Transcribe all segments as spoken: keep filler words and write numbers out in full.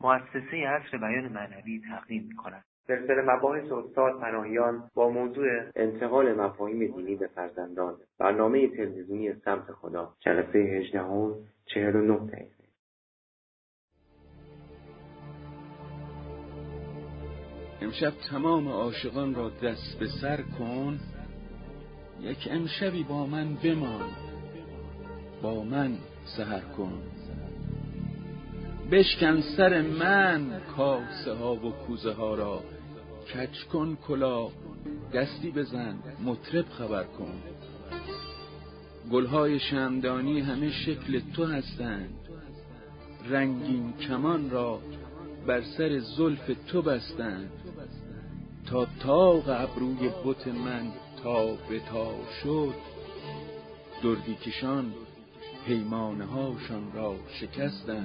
مؤسسه عصر بیان معنوی تقدیم می‌کند. سلسله مباحث استاد پناهیان با موضوع انتقال مفاهیم دینی به فرزندان، برنامه تلویزیونی سمت خدا، جلسه هجدهم، چهل و نه دقیقه. امشب تمام عاشقان را دست به سر کن، یک امشبی با من بمان، با من سحر کن. بشکن سر من کاسه ها و کوزه ها را، کج کن کلا دستی بزن مطرب خبر کن. گلهای شمعدانی همه شکل تو هستند، رنگین کمان را بر سر زلف تو بستند. تا طاق ابروی بت من تا به تا شد، دردی کشان پیمانه هاشان را شکستند.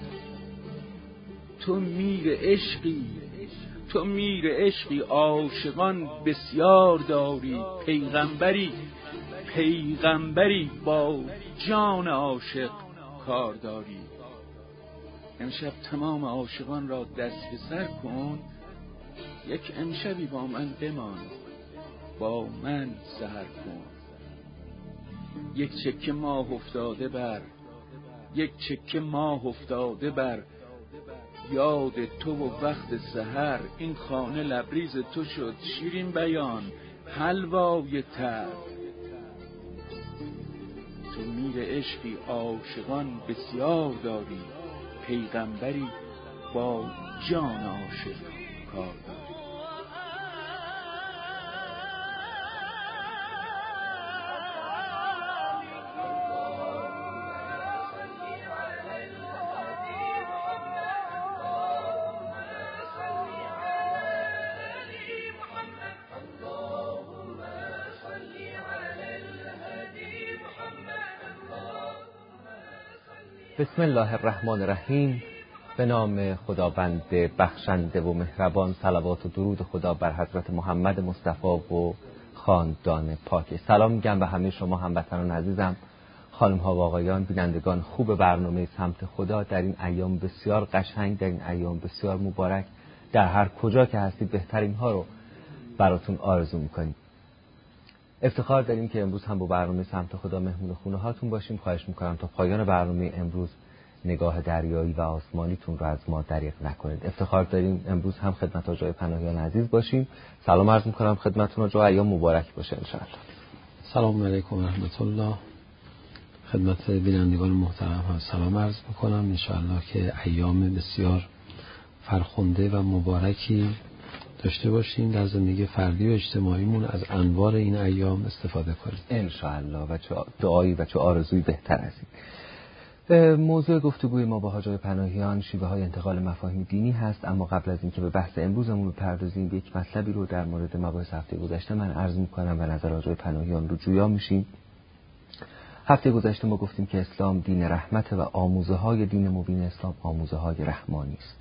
تو میر عشقی، تو میر عشقی، عاشقان بسیار داری. پیغمبری، پیغمبری با جان عاشق کار داری. امشب تمام عاشقان را دست به سر کن، یک امشبی با من بمان، با من سحر کن. یک چکه ماه افتاده بر، یک چکه ماه افتاده بر یاد تو و وقت سحر. این خانه لبریز تو شد شیرین بیان، حلوای تر. تو میر عشقی، عاشقان بسیار داری. پیغمبری با جان عاشق کار داری. بسم الله الرحمن الرحیم. به نام خداوند بخشنده و مهربان. صلوات و درود خدا بر حضرت محمد مصطفی و خاندان پاک. سلام میگم به همه شما هموطنان عزیزم، خانم ها و آقایان، بینندگان خوب برنامه سمت خدا. در این ایام بسیار قشنگ، در این ایام بسیار مبارک، در هر کجا که هستید بهترین ها رو براتون آرزو میکنیم. افتخار داریم که امروز هم با برنامه سمت خدا مهمون خونه هاتون باشیم. خواهش میکنم تا پایان برنامه امروز نگاه دریایی و آسمانیتون رو از ما دریغ نکنید. افتخار داریم امروز هم خدمت آقای پناهیان عزیز باشیم. سلام عرض میکنم خدمتتون آقا، ایام مبارک باشه ان شاء الله. سلام علیکم و رحمت الله. خدمت بینندگان محترم هم سلام عرض میکنم. ان شاء الله که ایام بسیار فرخنده و مبارکی داشته باشیم در زندگی فردی و اجتماعیمون، از انوار این ایام استفاده کنیم ان شاء الله. و چه دعایی و چه آرزویی بهتر از این. موضوع گفتگوی ما با حاج آقای پناهیان شیوه های انتقال مفاهیم دینی هست. اما قبل از اینکه به بحث امروزمون بپردازیم، یک مطلبی رو در مورد مباحث هفته گذشته من عرض می‌کنم و نظر حاج آقای پناهیان رو جویا میشیم. هفته گذشته ما گفتیم که اسلام دین رحمت و آموزه‌های دین مبین اسلام آموزه‌های رحمانی است.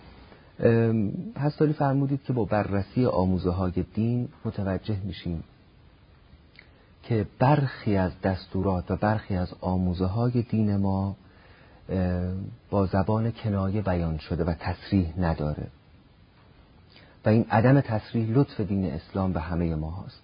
حضرت فرمودید که با بررسی آموزه‌های دین متوجه میشیم که برخی از دستورات و برخی از آموزه‌های دین ما با زبان کنایه بیان شده و تصریح نداره و این عدم تصریح لطف دین اسلام به همه ما هست.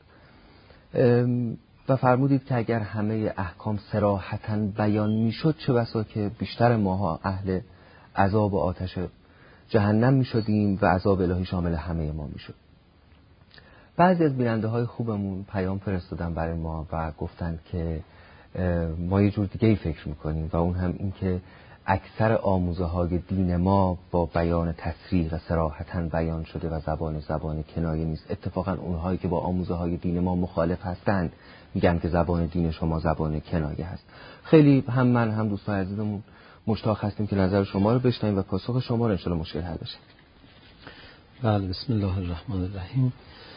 و فرمودید که اگر همه احکام صراحتاً بیان میشد، چه بسا که بیشتر ماها اهل عذاب و آتش جهنم می شدیم و عذاب الهی شامل همه ما می شد. بعضی از بیننده های خوبمون پیام فرستادن برای ما و گفتن که ما یه جور دیگه ای فکر می کنیم و اون هم این که اکثر آموزه های دین ما با بیان تصریح و صراحتاً بیان شده و زبان زبان کنایه نیست. اتفاقا اونهایی که با آموزه های دین ما مخالف هستند میگن که زبان دین شما زبان کنایه هست. خیلی هم من هم دوستان عزیزمون مشتاق هستیم که نظر شما رو بشنویم و پاسخ شما رو ان شاءالله مشکل حل بشه. بله، بسم الله الرحمن الرحیم.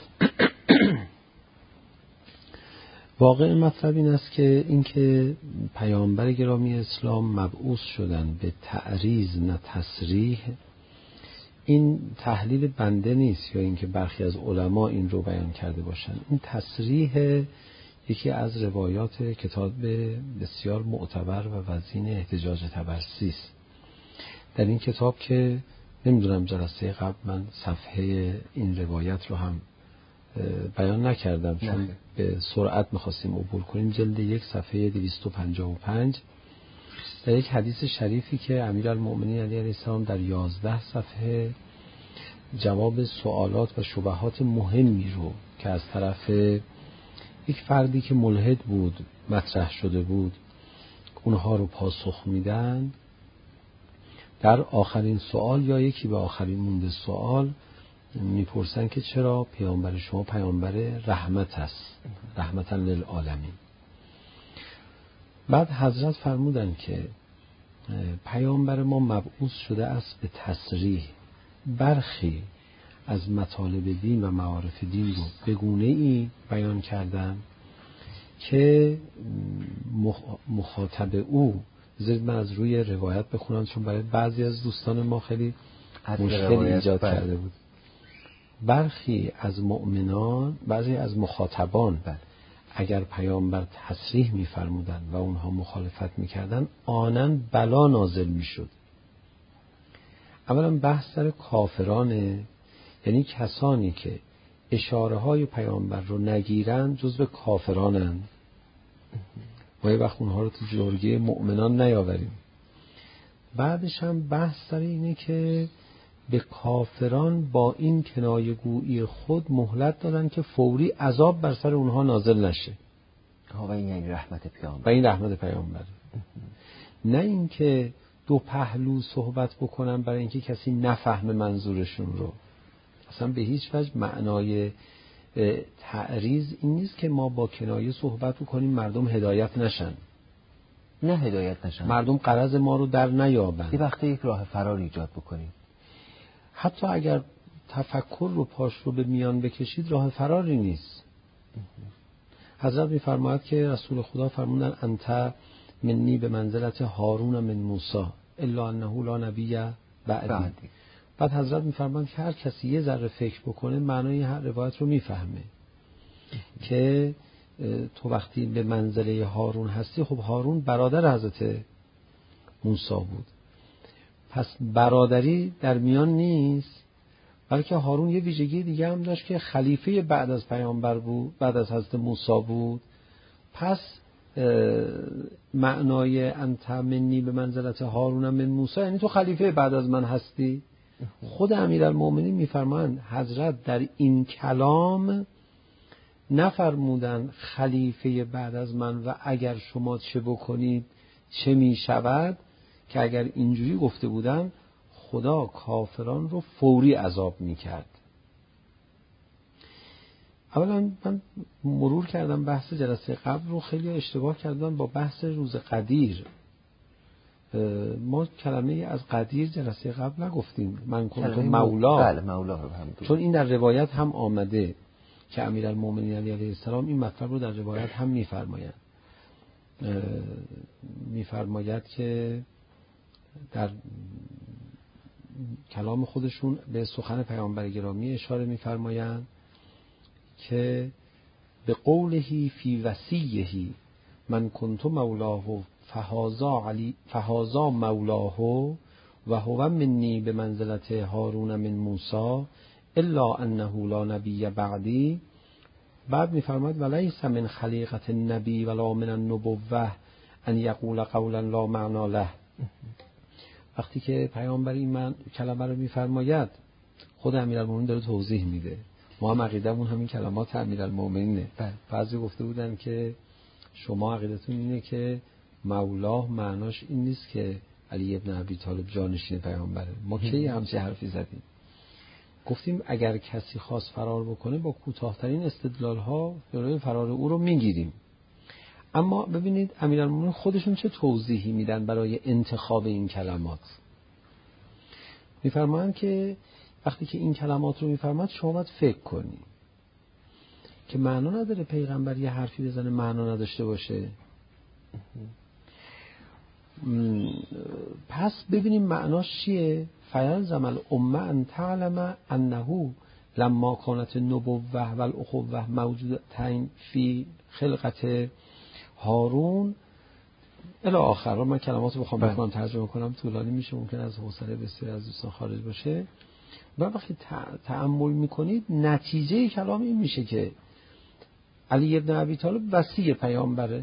واقع مطلب این است که اینکه پیامبر گرامی اسلام مبعوث شدن به تعریض نه تصریح، این تحلیل بنده نیست یا اینکه برخی از علما این رو بیان کرده باشند. این تصریح یکی از روایات کتاب بسیار معتبر و وزین احتجاج تبرسی است. در این کتاب که نمیدونم جلسه قبل من صفحه این روایت رو هم بیان نکردم چون نه. به سرعت میخواستیم عبور کنیم. جلد یک صفحه دویست و پنجاه و پنج در یک حدیث شریفی که امیرالمؤمنین علی علیه السلام در یازده صفحه جواب سوالات و شبهات مهمی رو که از طرف یک فردی که ملحد بود مطرح شده بود اونها رو پاسخ میدن. در آخرین سوال یا یکی به آخرین مونده سوال میپرسن که چرا پیامبر شما پیامبر رحمت است، رحمتا للعالمین. بعد حضرت فرمودن که پیامبر ما مبعوث شده است به تصریح. برخی از مطالب دین و معارف دین رو به گونه‌ای بیان کردن که مخاطب او، زید من از روی روایت بخونم چون برای بعضی از دوستان ما خیلی مشکل ایجاد بل. کرده بود. برخی از مؤمنان، بعضی از مخاطبان بل. اگر پیامبر تصریح می‌فرمودند و اونها مخالفت می‌کردند آنن بلا نازل می‌شد. اولا بحث سر کافرانه، یعنی کسانی که اشاره‌های پیامبر رو نگیرن جزو کافرانن. ما یه وقت اونها رو تو جرگه مؤمنان نیاوریم. بعدش هم بحث سر اینه که به کافران با این کنایه گویی خود مهلت دادن که فوری عذاب بر سر اونها نازل نشه. و این یعنی رحمت پیامبر. و این رحمت پیامبر. نه اینکه دو پهلو صحبت بکنن برای اینکه کسی نفهمه منظورشون رو. اصلا به هیچ وجه معنای تعریض این نیست که ما با کنایه صحبت بکنیم مردم هدایت نشن. نه هدایت نشن، مردم غرض ما رو در نیابن. یه وقتی یک راه فرار ایجاد بکنیم. حتی اگر تفکر رو پاش رو به میان بکشید راه فراری نیست. حضرت می‌فرماید که رسول خدا فرمودن انت منی به منزلت هارون من موسی الا انه لا نبی بعدی. بعدی. بعد حضرت می‌فرمایند که هر کسی یه ذره فکر بکنه معنای هر روایت رو میفهمه که تو وقتی به منزله هارون هستی، خب هارون برادر حضرت موسی بود، پس برادری در میان نیست، بلکه هارون یه ویژگی دیگه هم داشت که خلیفه بعد از پیامبر بود، بعد از حضرت موسی بود. پس معنای انت منی به منزلت هارون من موسی یعنی تو خلیفه بعد از من هستی. خود امیرالمؤمنین میفرمایند حضرت در این کلام نفرمودن خلیفه بعد از من و اگر شما چه بکنید چه می شود، که اگر اینجوری گفته بودن خدا کافران رو فوری عذاب می کرد. اولا من مرور کردم بحث جلسه قبل رو، خیلی اشتباه کردم با بحث روز قدیر. ما کلمه از قدیر جلسه قبل نگفتیم. من کنم مولا. بله مولا رو هم دو. چون این در روایت هم آمده که امیرالمؤمنین علی علیه السلام این مطلب رو در روایت هم میفرمایند. میفرماید که در کلام خودشون به سخن پیامبر گرامی اشاره میفرمایند که به قولهی فی وصیهی من کنت مولاه فهازا علی فهازا مولاه و هو منی به منزلت هارون من موسی الا انه لا نبی بعدی. بعد میفرماید ولیس من خلیقت النبی ولا من النبوه ان یقول قولا لا معنی له. وقتی که پیامبر این من کلمه رو میفرماید خود امیرالمومنین داره توضیح میده. ما هم عقیدمون همین کلمات امیرالمومنینه. بعضی گفته بودن که شما عقیدتون اینه که مولاه معناش این نیست که علی ابن ابی طالب جانشین پیامبره. ما کی همچین حرفی زدیم؟ گفتیم اگر کسی خواست فرار بکنه با کوتاه‌ترین استدلال‌ها برای فرار او رو میگیریم. اما ببینید امیرالمومنین خودشون چه توضیحی میدن برای انتخاب این کلمات. میفرمایند که وقتی که این کلمات رو میفرماد شما باید فکر کنی که معنا نداره پیغمبر یه حرفی بزنه معنا نداشته باشه. پس ببینیم معناش چیه. فیلزم الامه ان تعلم انه لما کانت النبوه و الاخوه موجودتین فی خلقت هارون الی آخر رو من کلماتو بخوام بخونم ترجمه کنم طولانی میشه، ممکن از حوصله بسیار از دوستان خارج باشه. و وقتی تأمل میکنید نتیجه کلام این میشه که علی ابن ابی طالب وصی پیامبره.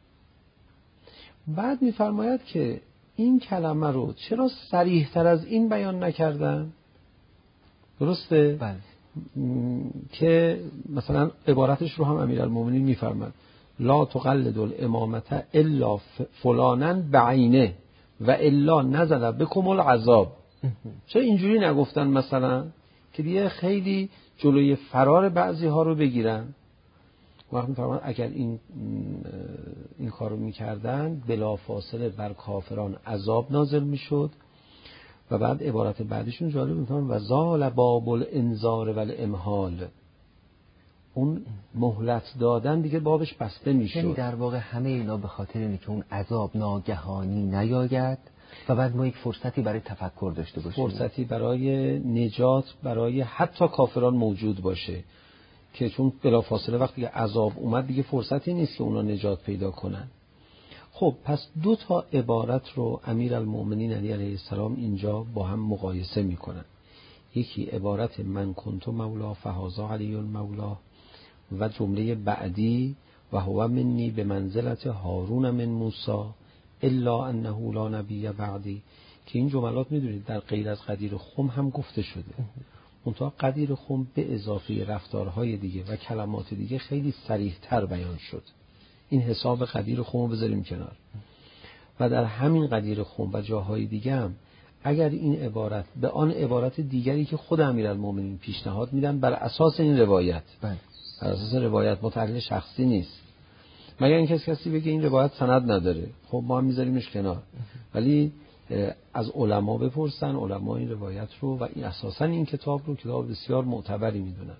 بعد میفرماید که این کلمه رو چرا صریح تر از این بیان نکردن؟ درسته؟ بله. که مثلا عبارتش رو هم امیرالمومنین میفرماد لا تقلد الامامه الا فلانا بعینه و الا نزل بكم العذاب. چرا اینجوری نگفتن مثلا که دیگه خیلی جلوی فرار بعضی ها رو بگیرن؟ وقتی میفرمان اگر این این کارو میکردن بلافاصله بر کافران عذاب نازل میشد. و بعد عبارت بعدیشون جالب میفرمان و زال باب الانذار والامهال، اون مهلت دادن دیگه بابش بسته میشد. یعنی در واقع همه اینا به خاطر اینه که اون عذاب ناگهانی نیاید و بعد ما یک فرصتی برای تفکر داشته باشیم، فرصتی برای نجات برای حتی کافران موجود باشه، که چون بلافاصله وقتی که عذاب اومد دیگه فرصتی نیست که اونا نجات پیدا کنن. خب پس دو تا عبارت رو امیرالمومنین علی علیه السلام اینجا با هم مقایسه میکنن. یکی عبارت من کنت مولا فهذا علی المولا و جمله بعدی و هو منی به منزلت هارون من موسی الا انه لا نبی بعدی، که این جملات میدونید در غیر از قدیر خم هم گفته شده. منتها قدیر خم به اضافه رفتارهای دیگه و کلمات دیگه خیلی صریح تر بیان شد. این حساب قدیر خم رو بذاریم کنار. و در همین قدیر خم و جاهای دیگه هم اگر این عبارت به آن عبارت دیگری که خود امیرالمومنین پیشنهاد میدن بر اساس این روایت، بله، بر اساس روایت متعلق شخصی نیست، مگر این کسی کسی بگه این روایت سند نداره، خب ما هم میذاریمش کنار، ولی از علما بپرسن، علما این روایت رو و این اساسا این کتاب رو کتاب بسیار معتبری میدونن،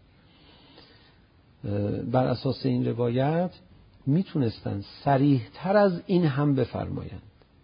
بر اساس این روایت میتونستن صریح تر از این هم بفرمایند.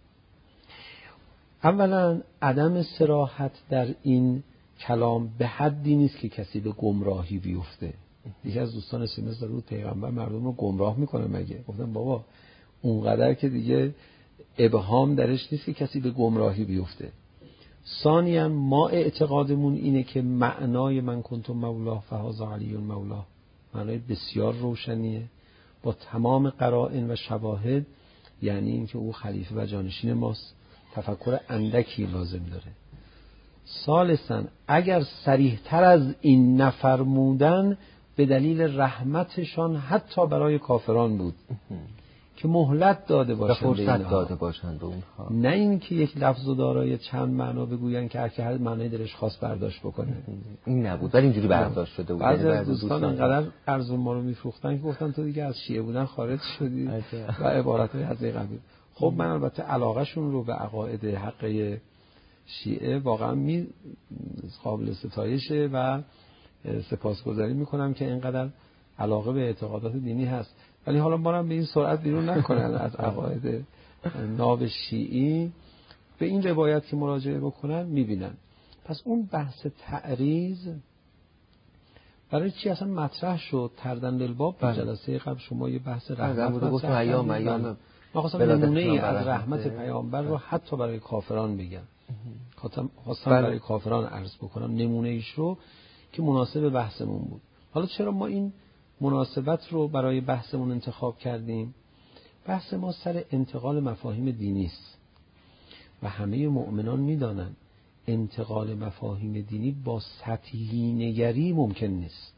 اولا عدم صراحت در این کلام به حدی نیست که کسی به گمراهی بیفته. یکی از دوستان اسمس رو پیغمبر مردم رو گمراه میکنه مگه؟ گفتم بابا اونقدر که دیگه ابهام درش نیست که کسی به گمراهی بیفته. ثانیاً ما اعتقادمون اینه که معنای من کنتم مولا فهذا علی المولا معنای بسیار روشنیه با تمام قرائن و شواهد، یعنی اینکه او خلیفه و جانشین ماست، تفکر اندکی لازم داره. ثالثاً اگر صریح تر از این نفرمودن به دلیل رحمتشان حتی برای کافران بود که مهلت داده باشند، فرصت داده باشند به اونها، نه این که یک لفظ و دارای چند معنا بگوین که هر هر معنی دلش خواست برداشت بکنه. این نبود، ولی اینجوری برداشت شده بود. بعضی از دوستان انقدر ارزو ما رو میفروختن که گفتن تو دیگه از شیعه بودن خارج شدی و عبارت‌های از این قبیل. خب من البته علاقهشون رو به عقاید حقه شیعه واقعا می قابل ستایشه و سپاسگزاری میکنم که اینقدر علاقه به اعتقادات دینی هست، ولی حالا ما هم به این سرعت بیرون نکنن از عقاید ناب شیعی، به این روایت که مراجعه بکنن میبینن. پس اون بحث تعریض برای چی اصلا مطرح شد؟ تردن للباب به جلسه قبل شما یه بحث رحمت بود، گفتم ایام ایام ما خواستم نمونه ای از رحمت پیامبر رو حتی برای کافران بگم، خواستم برای کافران عرض بکنم نمونه ایش رو که مناسب بحثمون بود. حالا چرا ما این مناسبت رو برای بحثمون انتخاب کردیم؟ بحث ما سر انتقال مفاهیم دینی است و همه مؤمنان میدانند انتقال مفاهیم دینی با سطحی نگری ممکن نیست.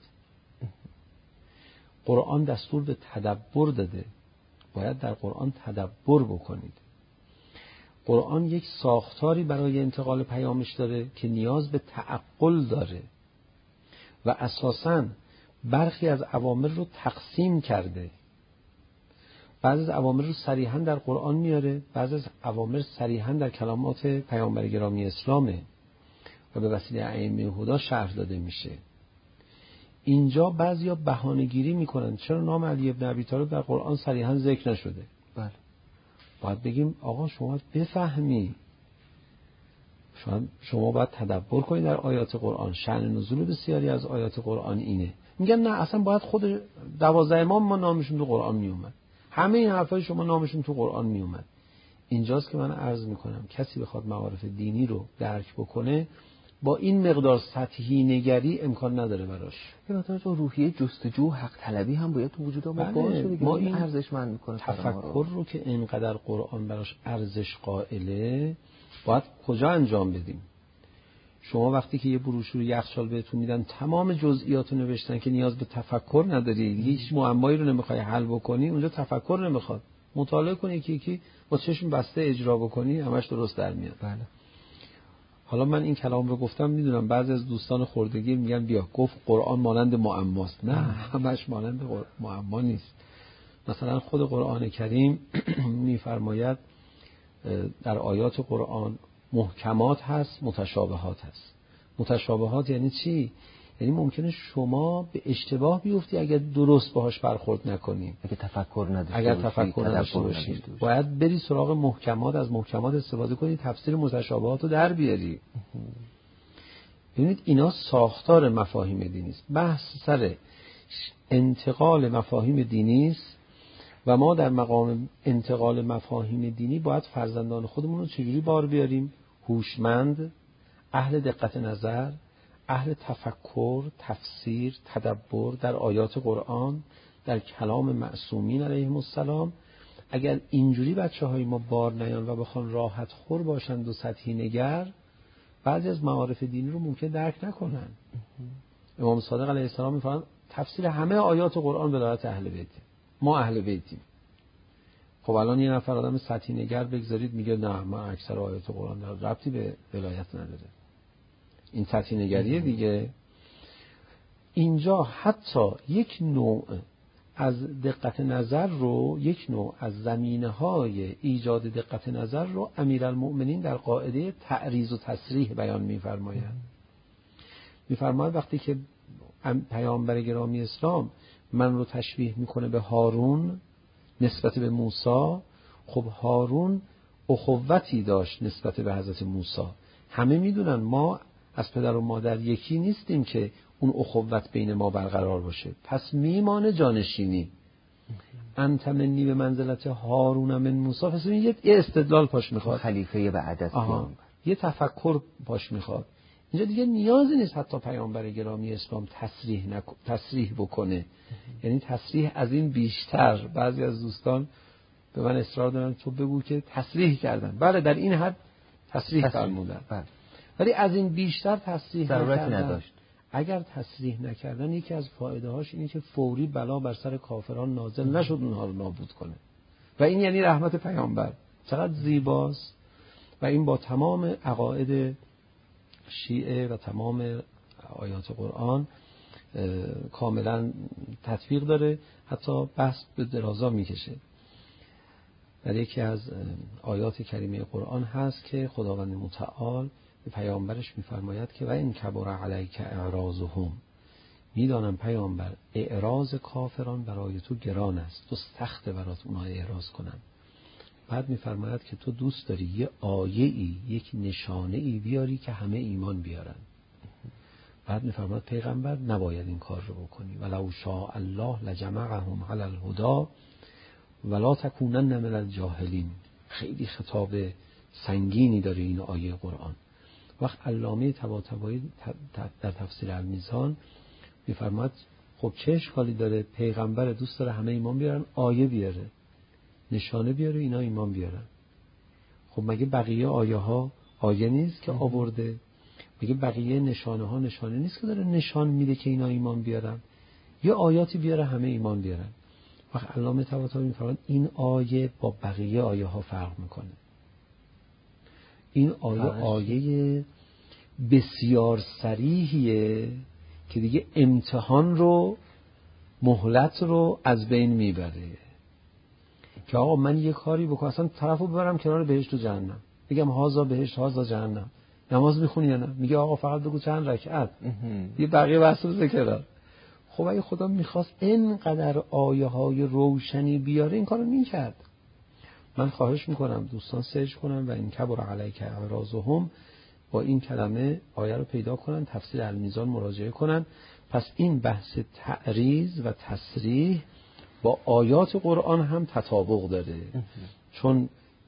قرآن دستور به تدبر داده، باید در قرآن تدبر بکنید. قرآن یک ساختاری برای انتقال پیامش داره که نیاز به تعقل داره و اساساً برخی از اوامر رو تقسیم کرده. بعضی از اوامر رو صریحاً در قرآن میاره، بعضی از اوامر صریحاً در کلمات پیامبر گرامی اسلامه و به وسیله ائمه هدا شرح داده میشه. اینجا بعضیا بهانه‌گیری میکنن چرا نام علی ابن ابی طالب در قرآن صریحاً ذکر نشده. بله، باید بگیم آقا شما بفهمی، شما شما باید تدبر کنید در آیات قرآن. شأن نزول بسیاری از آیات قرآن اینه. میگن نه اصلا باید خود دوازده امام ما نامشون تو قرآن میومد، همه این حرفای شما نامشون تو قرآن میومد. اینجاست که من عرض میکنم کسی بخواد معارف دینی رو درک بکنه با این مقدار سطحی نگری امکان نداره براش. یه مقدار روحیه جستجو حق طلبی هم باید تو وجود ما باشه دیگه. ما این ارزشمند میکنه تفکر رو که اینقدر قرآن براش ارزش قائله باید کجا انجام بدیم؟ شما وقتی که یه بروشور یخچال بهتون میدن تمام جزئیات رو نوشتن که نیاز به تفکر نداری، هیچ معمایی رو نمیخوای حل بکنی، اونجا تفکر نمیخواد. مطالعه کنی یکی یکی با چشم بسته اجرا بکنی همش درست در میاد. بله. حالا من این کلام رو گفتم، میدونم بعضی از دوستان خردگی میگن بیا گفت قرآن مانند معماست. نه، همش مانند معما نیست. مثلا خود قرآن کریم میفرماید در آیات قرآن محکمات هست، متشابهات هست. متشابهات یعنی چی؟ یعنی ممکنه شما به اشتباه بیفتی اگر درست باهاش برخورد نکنی، اگر تفکر نداشته اگر تفکر نداشته باشی. باید بری سراغ محکمات، از محکمات استفاده کنی، تفسیر متشابهات رو در بیاری. ببینید اینا ساختار مفاهیم دینی است. بحث سر انتقال مفاهیم دینی است و ما در مقام انتقال مفاهیم دینی باید فرزندان خودمون رو چجوری بار بیاریم؟ هوشمند، اهل دقت نظر، اهل تفکر، تفسیر، تدبر در آیات قرآن، در کلام معصومین علیهم السلام. اگر اینجوری بچه‌های ما بار نیان و بخوان راحت خور باشند و سطحی نگر، بعضی از معارف دینی رو ممکن درک نکنن. امام صادق علیه السلام میفرمایند تفسیر همه آیات قرآن ولایت اهل بیت. ما اهل بیتیم. خب الان یه نفر آدم سطحی نگر بگذارید میگه نه من اکثر آیات قرآن داره، ربطی به ولایت نداره. این سطحی نگریه دیگه. اینجا حتی یک نوع از دقت نظر رو، یک نوع از زمینه‌های ایجاد دقت نظر رو امیرالمؤمنین در قاعده تعریض و تصریح بیان می‌فرمایند. می‌فرماید وقتی که پیامبر گرامی اسلام من رو تشبیه میکنه به هارون نسبت به موسی، خب هارون اخوتی داشت نسبت به حضرت موسی. همه میدونن ما از پدر و مادر یکی نیستیم که اون اخوت بین ما برقرار باشه. پس میمانه جانشینی. انت منی به منزلت هارون من موسی. پس یه استدلال پاش میخواد، خلیفه بعد از پیامبر، یه تفکر پاش میخواد. اینجا دیگه نیازی نیست حتی پیامبر گرامی اسلام تصریح نک... تصریح بکنه. یعنی تصریح از این بیشتر. بعضی از دوستان به من اصرار دارن تو بگو که تصریح کردن. بله در این حد تصریح فرمودن، بله، ولی از این بیشتر تصریح ضرورتی نداشت. اگر تصریح نکردن یکی از فایده هاش اینه که فوری بلا بر سر کافران نازل نشد اونها رو نابود کنه و این یعنی رحمت پیامبر. چقدر زیباست. و این با تمام عقاید شیعه و تمام آیات قرآن کاملا تطبیق داره. حتی بحث به درازا میکشه. در یکی از آیات کریمه قرآن هست که خداوند متعال به پیامبرش میفرماید که و این کبر علیک اعراضهم، میدانم پیامبر اعراض کافران برای تو گران است، تو سخت برات اونها اعراض کنن. بعد میفرماید که تو دوست داری یه آیه ای، یک نشانه ای بیاری که همه ایمان بیارن. بعد میفرماید پیغمبر نباید این کار رو بکنی. ولو شاء الله لجمعهم علی الهدی ولا تکونن من الجاهلین. خیلی خطاب سنگینی داره این آیه قرآن. وقت علامه طباطبایی در تفسیر المیزان میفرماید خب چه اشکالی داره؟ پیغمبر دوست داره همه ایمان بیارن، آیه بیاره، نشانه بیاره، اینا ایمان بیارن. خب مگه بقیه آیه ها آیه نیست که آورده؟ مگه بقیه نشانه ها نشانه نیست که داره نشان میده که اینا ایمان بیارن؟ یه آیاتی بیاره همه ایمان بیارن. وقت علامه طباطبایی میفرماید این آیه با بقیه آیه ها فرق میکنه. این آیه آیه بسیار صریحیه که دیگه امتحان رو، مهلت رو از بین میبره که آقا من یه کاری بکنم اصلا طرفو ببرم کنار بهشت و جهنم، بگم هازا بهشت هازا جهنم، نماز میخونی یا نه؟ میگه آقا فقط بگو چند رکعت، یه بقیه بحث رو ذکر. خب اگه خدا میخواست اینقدر آیه های روشنی بیاره این کارو میکرد. من خواهش میکنم دوستان سرچ کنن و این کبر علیک اعراضهم با این کلمه آیه رو پیدا کنن، تفسیر المیزان مراجعه کنن. پس این بحث تعریض و تصریح با آیات قرآن هم تطابق داره. چون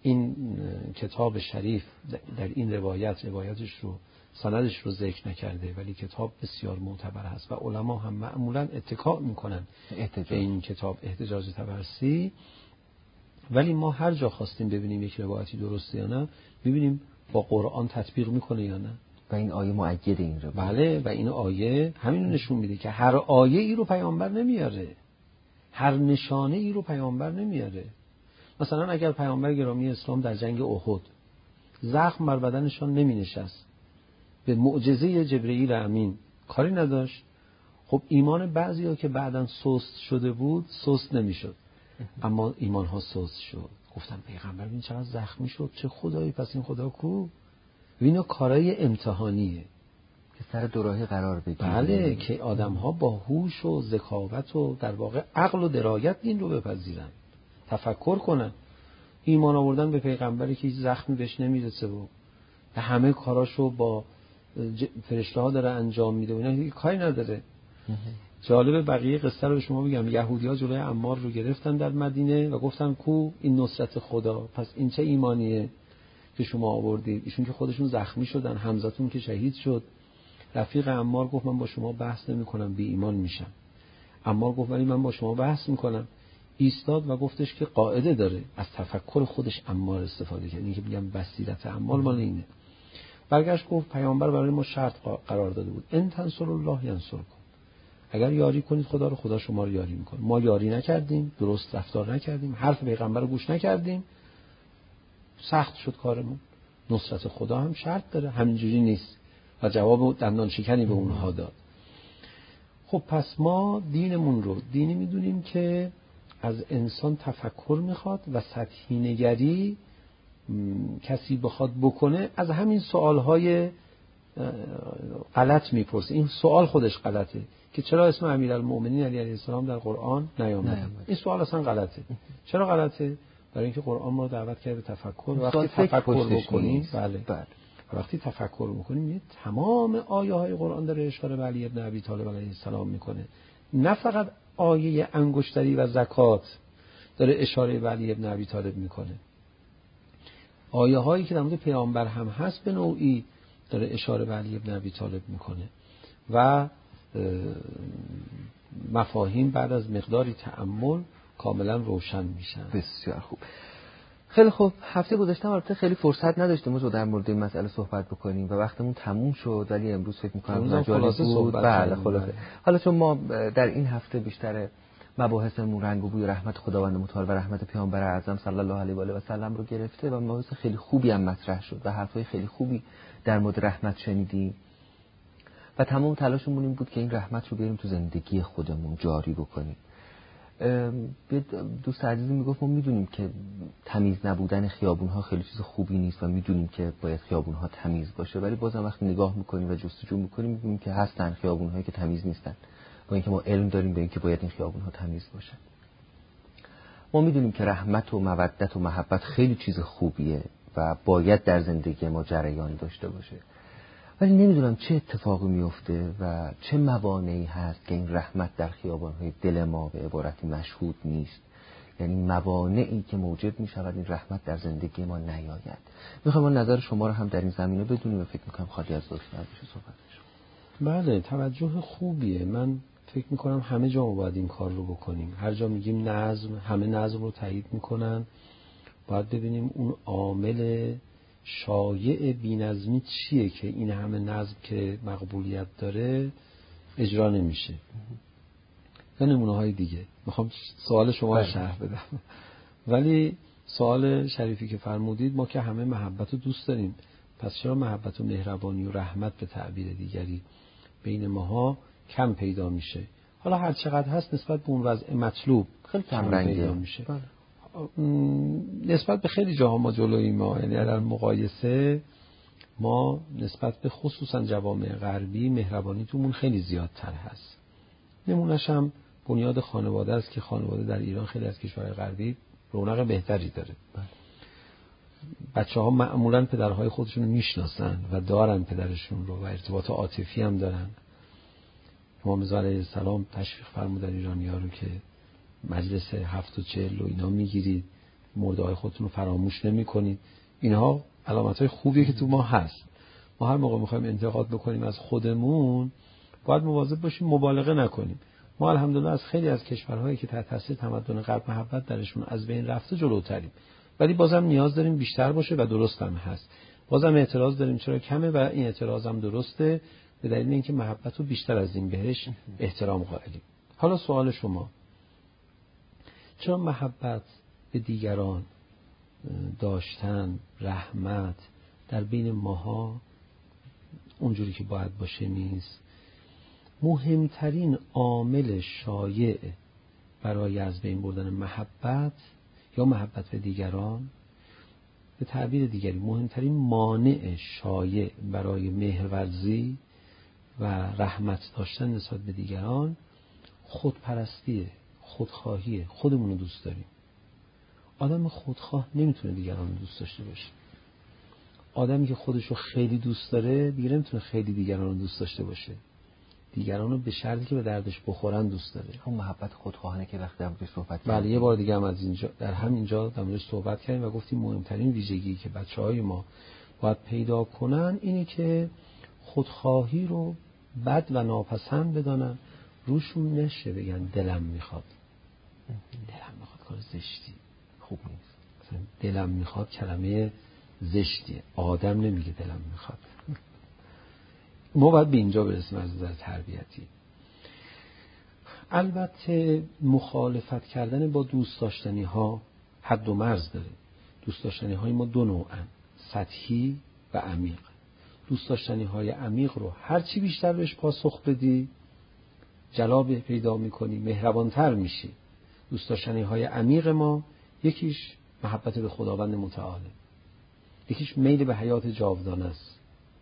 این کتاب شریف در این روایت روایتش رو سندش رو ذکر نکرده، ولی کتاب بسیار معتبر هست و علما هم معمولا اتکا میکنن به این کتاب احتجاج طبرسی. ولی ما هر جا خواستیم ببینیم یک روایتی درسته یا نه، ببینیم با قرآن تطبیق میکنه یا نه. و این آیه مؤید این رو. بله، و این آیه همین رو نشون میده که هر آیه ای رو پیامبر نمیاره، هر نشانه ای رو پیامبر نمیاره. مثلا اگر پیامبر گرامی اسلام در جنگ احد زخم بر بدنشان نمی نشست، به معجزه جبرئیل امین کاری نداشت، خب ایمان بعضیا که بعداً سست شده بود سست نمیشد، اما ایمان ها سست شد. گفتن پیغمبر ببین چقدر زخمی شد، چه خدایی، پس این خدا کو؟ اینا کارای امتحانیه که سر دوراهی قرار بگیره. بله، که آدم ها با هوش و ذکاوت و در واقع عقل و درایت دین رو بپذیرن، تفکر کنن. ایمان آوردن به پیغمبری که هیچ زخمی بهش نمیرسه و همه کاراشو با فرشته ها داره انجام میده و اینا هیچ کاری نداره. جالب بقیه قصه رو به شما بگم. یهودی‌ها جلوی عمار رو گرفتن در مدینه و گفتن کو این نصرت خدا، پس این چه ایمانیه که شما آوردید؟ ایشون که خودشون زخمی شدن، حمزتون که شهید شد. رفیق عمار گفت من با شما بحث نمی کنم، بی ایمان میشم. عمار گفت ولی من با شما بحث میکنم. ایستاد و گفتش که قاعده داره، از تفکر خودش عمار استفاده کرد. این که بگم بصیرت عمار مال اینه. برگشت گفت پیامبر برای ما شرط قرار داده بود، ان تنصر الله ینصرکم، اگر یاری کنید خدا رو، خدا شما رو یاری میکنه. ما یاری نکردیم، درست رفتار نکردیم، حرف پیغمبر رو گوش نکردیم، سخت شد کارمون. نصرت خدا هم شرط داره، همینجوری نیست. و جواب دندان شکنی به اونها داد. خب پس ما دینمون رو دینی میدونیم که از انسان تفکر میخواد و سطحی نگری کسی بخواد بکنه از همین سوالهای غلط میپرسه. این سوال خودش غلطه که چرا اسم امیرالمؤمنین علی علیه السلام در قرآن نیامده. این سوال اصلا غلطه. چرا غلطه؟ برای اینکه قرآن ما دعوت کرده به تفکر. وقتی تفکر بکنیم، بله بله وقتی تفکر میکنیم تمام آیه های قرآن داره اشاره به علی ابن ابی طالب علیه السلام میکنه. نه فقط آیه انگشتری و زکات داره اشاره به علی ابن ابی طالب میکنه. آیه هایی که در مورد پیامبر هم هست به نوعی داره اشاره به علی ابن ابی طالب میکنه و مفاهیم بعد از مقداری تأمل کاملا روشن میشن. بسیار خوب. خیلی خوب. هفته گذشته البته خیلی فرصت نداشتیم ما در مورد این مسئله صحبت بکنیم و وقتمون تموم شد، ولی امروز فکر می‌کنم مجالی بود. بله خلاصه. حالا چون ما در این هفته بیشتر مباحثمون رنگ و بوی رحمت خداوند متعال و رحمت پیامبر اعظم صلی الله علیه و آله و سلم رو گرفته و مباحث خیلی خوبی هم مطرح شد و حرفای خیلی خوبی در مورد رحمت شنیدیم و تمام تلاشمون این بود که این رحمت رو بیاریم تو زندگی خودمون جاری بکنیم. دوست عزیزی میگفت ما میدونیم که تمیز نبودن خیابون‌ها خیلی چیز خوبی نیست و میدونیم که باید خیابون‌ها تمیز باشه، ولی بازم وقتی نگاه میکنیم و جستجو میکنیم میبینیم که هستن خیابون‌هایی که تمیز نیستن، با اینکه ما علم داریم به اینکه باید این خیابون‌ها تمیز باشن. ما میدونیم که رحمت و مودت و محبت خیلی چیز خوبیه و باید در زندگی ما جریان داشته باشه، ولی نمیدونم چه اتفاقی میفته و چه موانعی هست که این رحمت در خیابان‌های دل ما به عبارتی مشهود نیست. یعنی موانعی که موجب میشود این رحمت در زندگی ما نیاید. میخوام نظر شما رو هم در این زمینه بدونیم و فکر میکنم خالی از لطف نباشه صحبت شما. بله، توجه خوبیه. من فکر میکنم همه جا ما باید این کار رو بکنیم. هر جا میگیم نظم، همه نظم رو تایید میکنن. باید ببینیم اون عامل شایع بی‌نظمی چیه که این همه نظم که مقبولیت داره اجرا نمیشه. یا نمونه های دیگه. میخوام سوال شما رو شرح بدم، ولی سوال شریفی که فرمودید، ما که همه محبت رو دوست داریم، پس چرا محبت و مهربانی و رحمت به تعبیر دیگری بین ماها کم پیدا میشه؟ حالا هر چقدر هست نسبت به اون وضع مطلوب خیلی کم رنگه میشه. نسبت به خیلی جاها ما جلوی ما، یعنی در مقایسه ما نسبت به خصوصا جوامع غربی مهربانی تومون خیلی زیادتر هست. نمونه‌ش هم بنیاد خانواده است که خانواده در ایران خیلی از کشورهای غربی رونق بهتری داره. بچه‌ها معمولاً پدرهای خودشون رو میشناسن و دارن پدرشون رو و ارتباط عاطفی هم دارن. امام رضا علیه السلام تشویق فرمودن ایرانی‌ها رو که مجلس هفت و چهل و اینا میگیرید مرده‌های خودتون رو فراموش نمی‌کنید. اینها علامت‌های خوبیه که تو ما هست. ما هر موقع می‌خوایم انتقاد بکنیم از خودمون باید مواظب باشیم مبالغه نکنیم. ما الحمدلله از خیلی از کشورهایی که تحت تاثیر تمدن غرب محبت درشون از بین رفته جلوتریم، ولی بازم نیاز داریم بیشتر باشه و درست هم هست. بازم اعتراض داریم چرا کمه و این اعتراض هم درسته، به دلیل اینکه محبت رو بیشتر از این بهش احترام قائلیم. حالا سوال شما، چرا محبت به دیگران داشتن، رحمت در بین ماها اونجوری که باید باشه نیست؟ مهمترین عامل شایع برای از بین بردن محبت یا محبت به دیگران، به تعبیر دیگری مهمترین مانع شایع برای مهرورزی و رحمت داشتن نسبت به دیگران خودپرستیه، خودخواهیه. خودمون رو دوست داریم. آدم خودخواه نمیتونه دیگران رو دوست داشته باشه. آدمی که خودش رو خیلی دوست داره دیگه نمیتونه خیلی دیگران رو دوست داشته باشه. دیگران رو به شرطی که به دردش بخورن دوست داره. اون محبت خودخواهانه که وقتی در موردش صحبت کردیم. بله، یه بار دیگه هم از اینجا در همینجا در موردش صحبت کردیم و گفتیم مهمترین ویژگی که بچه‌های ما باید پیدا کنن اینه که خودخواهی رو بد و ناپسند بدونن، روشون نشه بگن دلم میخواد. دلم میخواد کار زشتی، خوب نیست. مثلا دلم میخواد کلمه زشتیه. آدم نمیگه دلم میخواد. ما باید به اینجا برسیم از نظر تربیتی. البته مخالفت کردن با دوست داشتنی ها حد و مرز داره. دوست داشتنی های ما دو نوعن، سطحی و عمیق. دوست داشتنی های عمیق رو هر چی بیشتر بهش پاسخ بدی جلاب پیدا میکنی، مهربانتر میشی. دوست داشتنی های عمیق ما یکیش محبت به خداوند متعاله، یکیش میل به حیات جاودانه است.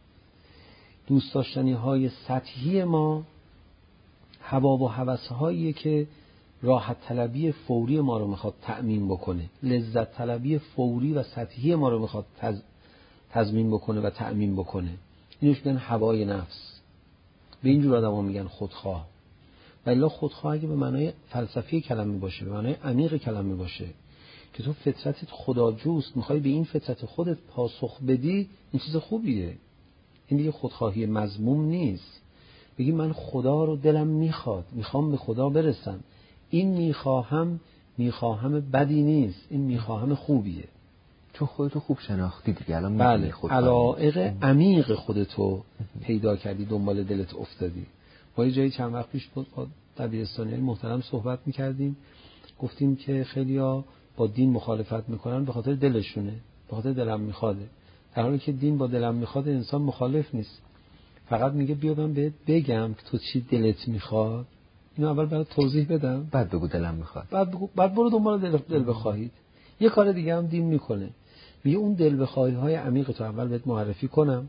دوست داشتنی های سطحی ما هوا و هوس هایی که راحت طلبی فوری ما رو میخواد تأمین بکنه، لذت طلبی فوری و سطحی ما رو میخواد تز... تضمین بکنه و تأمین بکنه. اینوش میگن هوای نفس. به اینجور آدم ها میگن خودخواه. ولی خودخواه اگه به معنای فلسفی کلمه باشه، به معنای عمیق کلمه باشه که تو فطرتت خداجوست، میخوای به این فطرت خودت پاسخ بدی، این چیز خوبیه. این دیگه خودخواهی مذموم نیست. بگی من خدا رو دلم میخواد، میخوام به خدا برسم، این میخواهم میخواهم بدی نیست، این میخواهم خوبیه. چون خودتو خوب شناختی دیگه الان بله، علایق عمیق خودتو پیدا کردی، دنبال دلت افتادی. ما یه جایی چند وقت پیش با دبیرستانیای محترم صحبت میکردیم، گفتیم که خیلیا با دین مخالفت میکنن به خاطر دلشونه، به خاطر دلم میخواده. در حالی که دین با دلم میخواد انسان مخالف نیست، فقط میگه بیا من بهت بگم که تو چی دلت میخواد. اینو اول برات توضیح بدم، بعد بگو دلم میخواد، بعد بگو، بعد برو دنبال دل, دل بخواهید. یه کار دیگه هم دین میکنه، میگه اون دل بخواهی های عمیق تو اول بهت معرفی کنم،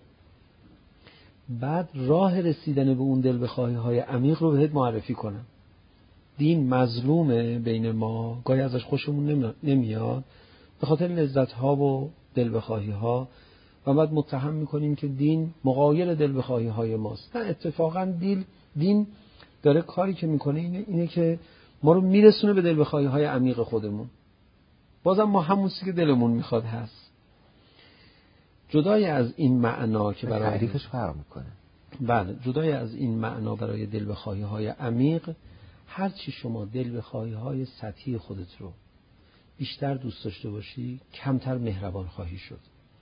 بعد راه رسیدن به اون دل بخواهی های عمیق رو بهت معرفی کنم. دین مظلومه بین ما، گاهی ازش خوشمون نمیاد به خاطر لذت ها و دل بخواهی ها، و بعد متهم میکنیم که دین مغایر دل بخواهی های ماست. نه، اتفاقا دین دین داره کاری که میکنه اینه, اینه که ما رو میرسونه به دل بخواهی های عمیق خودمون. بازم ما همون چیزی که دلمون میخواد هست. جدای از این معنا که برای تعریفش فرق میکنه. بله، جدای از این معنا برای دل بخواهی های عمیق، هر چی شما دل بخواهی های سطحی خودت رو بیشتر دوست داشته باشی، کمتر مهربان خواهی شد.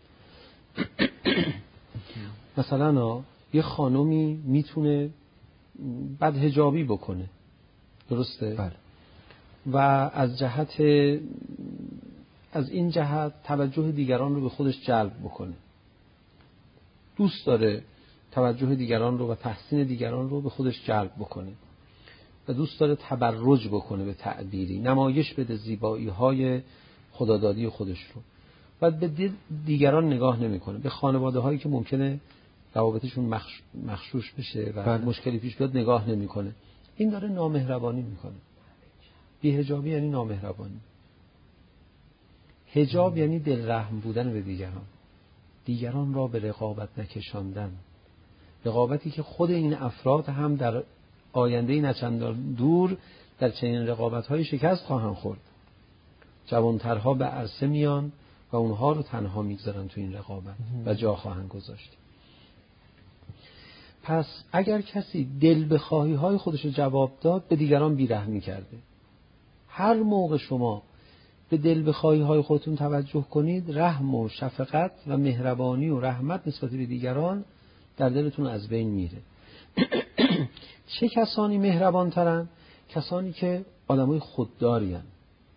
مثلا یه خانومی میتونه بدحجابی بکنه، درسته؟ بله. و از جهت از این جهت توجه دیگران رو به خودش جلب بکنه. دوست داره توجه دیگران رو و تحسین دیگران رو به خودش جلب بکنه و دوست داره تبرج بکنه، به تعبیری نمایش بده زیبایی های خدادادی خودش رو، و به دیگران نگاه نمیکنه. به خانواده هایی که ممکنه روابطشون مخشوش بشه و بله. مشکلی پیش بیاد نگاه نمیکنه. این داره نامهربانی میکنه. بی‌حجابی یعنی نامهربانی. حجاب یعنی دل رحم بودن به دیگران، دیگران را به رقابت نکشاندن، رقابتی که خود این افراد هم در آینده نچندان دور در چنین رقابت‌های شکست خواهند خورد. جوانترها به عرصه میان و اونها رو تنها میگذارن تو این رقابت و جا خواهند گذاشت. پس اگر کسی دل بخواهی های خودش رو جواب داد، به دیگران بیرحمی کرده. هر موقع شما به دل بخواهی های خودتون توجه کنید، رحم و شفقت و مهربانی و رحمت نسبت به دیگران در دلتون از بین میره. چه کسانی مهربان ترن؟ کسانی که آدمای خودداری هن.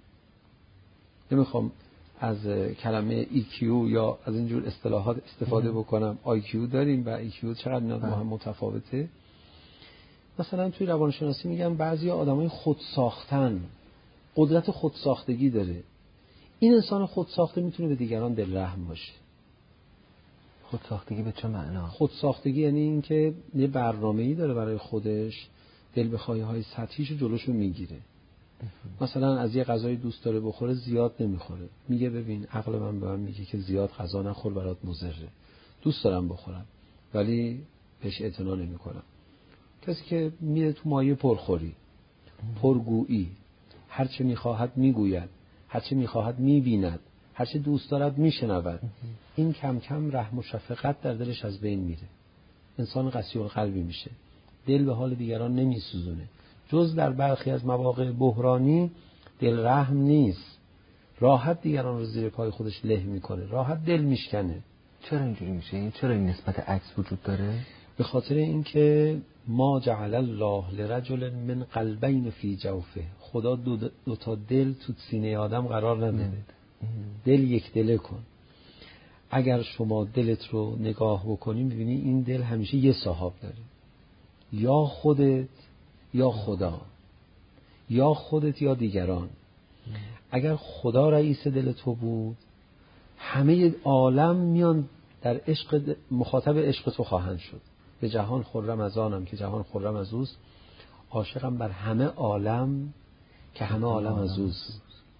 نمیخوام از کلمه ای کیو یا از اینجور اصطلاحات استفاده بکنم. آی کیو داریم و ای کیو چقدر اینا با هم متفاوته. مثلا توی روانشناسی میگن بعضی آدمای خودساختن، قدرت خودساختگی داره. این انسان خودساخته میتونه به دیگران دل رحم باشه. خودساختگی به چه معنا؟ خودساختگی یعنی این که یه برنامه‌ای داره برای خودش، دل بخواهی های سطحیش رو جلوشو میگیره. مثلا از یه غذای دوست داره بخوره، زیاد نمیخوره. میگه ببین عقل من به من میگه که زیاد غذا نخور، برات مضره. دوست دارم بخورم ولی بهش اعتنا نمیکنم. کسی که میره تو مایه پرخوری، پرگویی، هر چه میخواهد میگوید، هر چه میخواهد میبیند، هر چه دوست دارد میشنود، این کم کم رحم و شفقت در دلش از بین میره. انسان قسی القلبی میشه، دل به حال دیگران نمیسوزونه. جز در برخی از مواقع بحرانی دل رحم نیست، راحت دیگران رو زیر پای خودش له میکنه، راحت دل میشکنه. چرا اینجوری میشه؟ این چرا این نسبت عکس وجود داره؟ به خاطر اینکه ما جعل الله لرجل من قلبین فی جوفه، خدا دو, دو تا دل تو سینه آدم قرار نداده. دل یک دله کن. اگر شما دلت رو نگاه بکنی میبینی این دل همیشه یه صاحب داره، یا خودت یا خدا، یا خودت یا دیگران. اگر خدا رئیس دل تو بود، همه عالم میان در عشق، مخاطب عشق تو خواهند شد. به جهان خرم از آنم که جهان خرم از اوست، عاشقم بر همه عالم که همه عالم از اوست.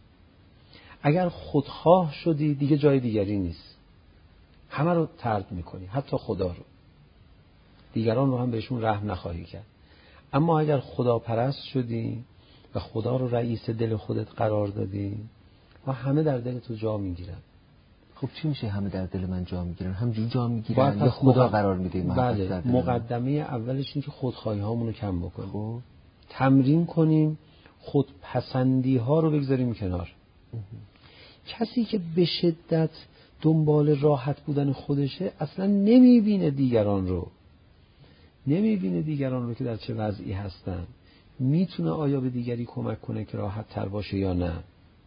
اگر خودخواه شدی دیگه جای دیگری نیست، همه رو طرد میکنی، حتی خدا رو. دیگران رو هم بهشون رحم نخواهی کرد. اما اگر خدا پرست شدی و خدا رو رئیس دل خودت قرار دادی و همه در دل تو جا میگیرن. خب چی میشه همه در دل من جا میگیرن؟ همجوری جا میگیرن یا خدا قرار میده؟ بله، مقدمه اولش این که خودخواهی هامون رو کم بکنیم. خب تمرین کنیم خودپسندی ها رو بگذاریم کنار. کسی که به شدت دنبال راحت بودن خودشه اصلا نمیبینه دیگران رو، نمیبینه دیگران رو که در چه وضعی هستن، میتونه آیا به دیگری کمک کنه که راحت تر باشه یا نه.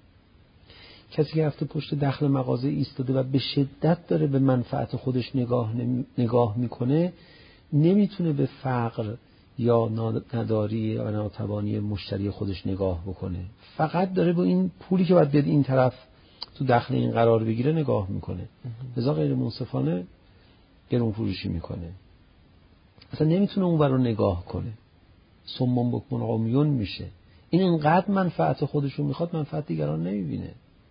کسی که هفته پشت دخل مغازه ایستاده و به شدت داره به منفعت خودش نگاه نگاه میکنه، نمیتونه به فقر یا نداری یا ناتوانی مشتری خودش نگاه بکنه. فقط داره با این پولی که باید بیاد این طرف تو دخل این قرار بگیره نگاه میکنه. لذا غیر منصفانه گرون فروشی میکنه. اصلا نمیتونه اون ور رو نگاه کنه. صمم بکمن عمیون میشه. این انقدر منفعت خودشو میخواد، منفعت دیگران نمیبینه.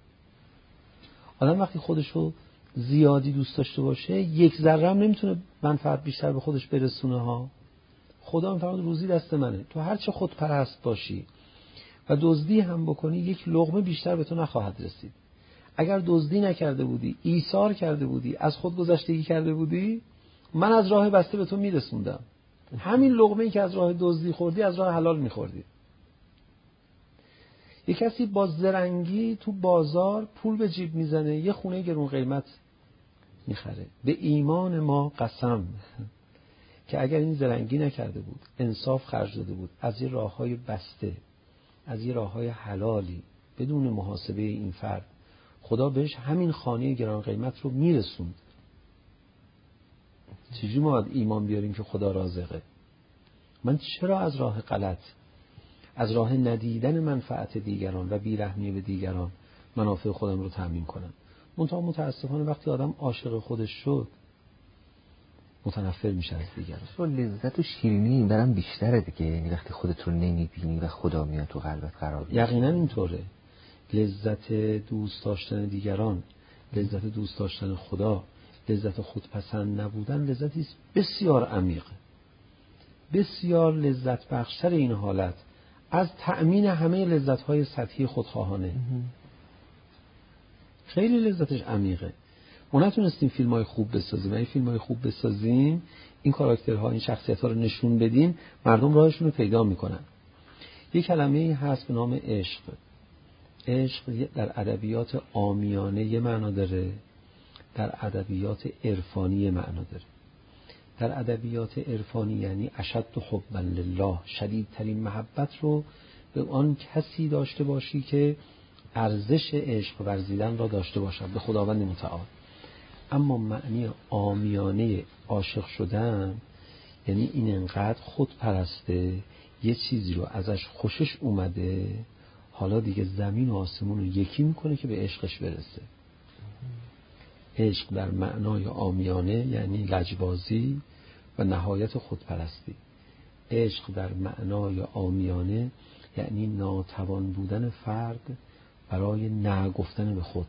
آدم وقتی خودشو زیادی دوست داشته باشه، یک ذره هم نمیتونه منفعت بیشتر به خودش برسونه ها. خدا میفرماد روزی دست منه، تو هر چه خودپرست باشی و دزدی هم بکنی، یک لقمه بیشتر به تو نخواهد رسید. اگر دزدی نکرده بودی، ایثار کرده بودی، از خود گذشتگی کرده بودی، من از راه بسته به تو میرسوندم. همین لقمه‌ای که از راه دزدی خوردی از راه حلال میخوردی. یک کسی با زرنگی تو بازار پول به جیب میزنه، یه خونه گرون قیمت میخره. به ایمان ما قسم که اگر این زرنگی نکرده بود، انصاف خرج داده بود، از یه راههای بسته، از یه راههای حلالی، بدون محاسبه این فرد، خدا بهش همین خانه گران قیمت رو میرسوند. چجوری ما باید ایمان بیاریم که خدا رازقه؟ من چرا از راه غلط، از راه ندیدن منفعت دیگران و بیرحمی به دیگران منافع خودم رو تامین کنم؟ منتها متاسفانه وقتی آدم عاشق خودش شد، متنفر میشه از دیگران. تو لذت و شیرینی این برام بیشتره دیگه. یعنی وقتی خودت رو نمیبینی و خدا میاد تو قلبت قرار میگیره. یقینا اینطوره. لذت دوست داشتن دیگران، لذت دوست داشتن خدا، لذت خودپسند نبودن، لذتی است بسیار عمیق، بسیار لذت بخشتر این حالت از تأمین همه لذت‌های سطحی خودخواهانه. خیلی لذتش عمیقه. ما نتونستیم فیلم‌های خوب بسازیم. اگه فیلم‌های خوب بسازیم، این کاراکترها، این شخصیت‌ها رو نشون بدیم، مردم راهشون رو پیدا می‌کنن. یه کلمه‌ای هست به نام عشق. عشق در ادبیات عامیانه یه معنا داره، در ادبیات عرفانی معنا داره. در ادبیات عرفانی یعنی اشد حبا لله، شدیدترین محبت رو به آن کسی داشته باشی که ارزش عشق ورزیدن را داشته باشد به خداوند متعال. اما معنی عامیانه عاشق شدن یعنی این انقدر خود پرسته، یه چیزی رو ازش خوشش اومده، حالا دیگه زمین و آسمون رو یکی میکنه که به عشقش برسه. عشق در معنای عامیانه یعنی لجبازی و نهایت خودپرستی. عشق در معنای عامیانه یعنی ناتوان بودن فرد برای نه گفتن به خود.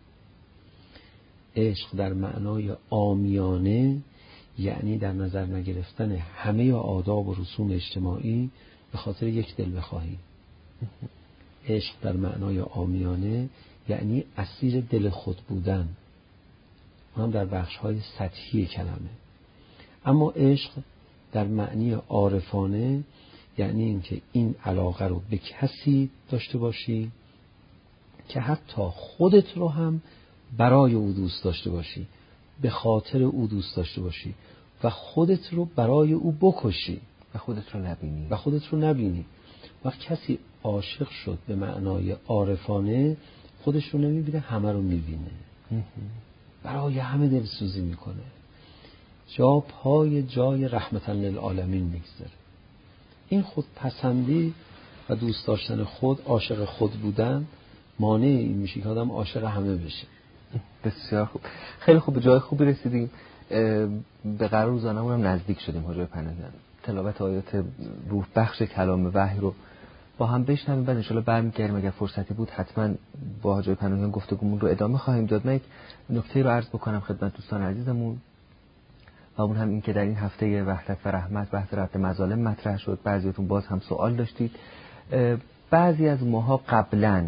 عشق در معنای عامیانه یعنی در نظر نگرفتن همه آداب و رسوم اجتماعی به خاطر یک دل بخواهی. عشق در معنای عامیانه یعنی اسیر دل خود بودن، اونم در بخش‌های سطحی کلمه. اما عشق در معنی عارفانه یعنی اینکه این علاقه رو به کسی داشته باشی که حتی خودت رو هم برای او دوست داشته باشی، به خاطر او دوست داشته باشی و خودت رو برای او بکشی و خودت رو نبینی و خودت رو نبینی. وقت کسی عاشق شد به معنای عارفانه، خودش رو نمیبینه، همه رو میبینه، برای همه دلسوزی میکنه، جا پای جای رحمتا للعالمین میگذاره. این خود پسندی و دوست داشتن خود، عاشق خود بودن، مانع این میشه که آدم عاشق همه بشه. بسیار خوب، خیلی خوب، به جای خوبی رسیدیم. به قرار روزانمون هم نزدیک شدیم. حاجی پناهیان تلاوت آیات روح بخش کلام وحی رو با هم بشنویم، بعد ان شاءالله برمیگردیم. اگر فرصتی بود حتما با حاجی پناهیان گفتگومون رو ادامه خواهیم داد. من یک نکته رو عرض بکنم خدمت دوستان عزیزمون و اون هم این که در این هفته وحدت و رحمت بحث رد مظالم مطرح شد. بعضیاتون باز هم سوال داشتید. بعضی از ماها قبلاً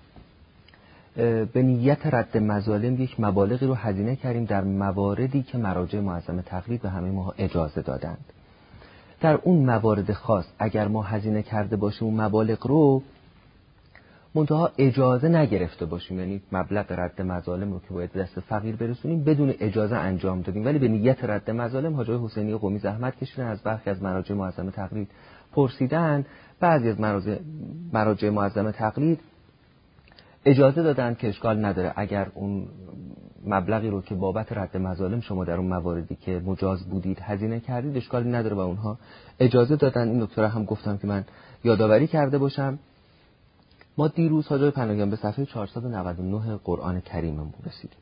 به نیت رد مظالم یک مبالغی رو هزینه کردیم در مواردی که مراجع معظم تقلید به همه ما اجازه دادند. در اون موارد خاص اگر ما هزینه کرده باشیم اون مبالغ رو، منتها اجازه نگرفته باشیم، یعنی مبلغ رد مظالم رو که باید دست فقیر برسونیم بدون اجازه انجام دادیم، ولی به نیت رد مظالم، حاجی حسینی قمی زحمت کشیدن، از برخی از مراجع معظم تقلید پرسیدن. بعضی از مراجع مراجع معظم تقلید اجازه دادن که اشکال نداره اگر اون مبلغی رو که بابت رد مظالم شما در اون مواردی که مجاز بودید هزینه کردید، اشکالی نداره و اونها اجازه دادن. این نکته هم گفتم که من یادآوری کرده باشم. ما دیروز حاجی پناهیان به صفحه چهارصد و نود و نه قرآن کریممون رسیدیم